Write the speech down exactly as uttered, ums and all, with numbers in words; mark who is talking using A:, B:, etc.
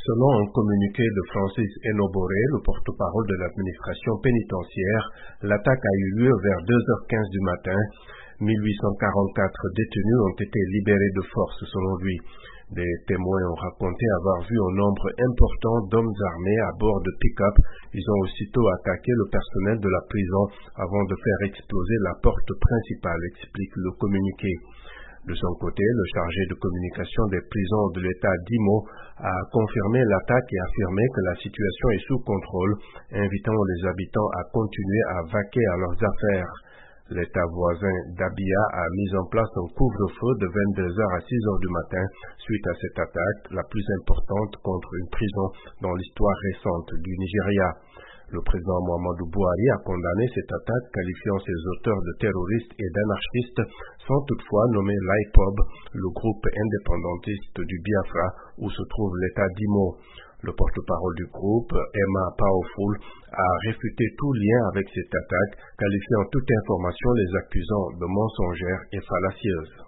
A: Selon un communiqué de Francis Enoboré, le porte-parole de l'administration pénitentiaire, l'attaque a eu lieu vers deux heures quinze du matin. mille huit cent quarante-quatre détenus ont été libérés de force selon lui. Des témoins ont raconté avoir vu un nombre important d'hommes armés à bord de pick-up. Ils ont aussitôt attaqué le personnel de la prison avant de faire exploser la porte principale, explique le communiqué. De son côté, le chargé de communication des prisons de l'État d'Imo a confirmé l'attaque et affirmé que la situation est sous contrôle, invitant les habitants à continuer à vaquer à leurs affaires. L'État voisin d'Abia a mis en place un couvre-feu de vingt-deux heures à six heures du matin suite à cette attaque, la plus importante contre une prison dans l'histoire récente du Nigeria. Le président Muhammadu Buhari a condamné cette attaque, qualifiant ses auteurs de terroristes et d'anarchistes, sans toutefois nommer l'I P O B, le groupe indépendantiste du Biafra, où se trouve l'État d'Imo. Le porte-parole du groupe, Emma Powerful, a réfuté tout lien avec cette attaque, qualifiant toute information les accusant de mensongères et fallacieuses.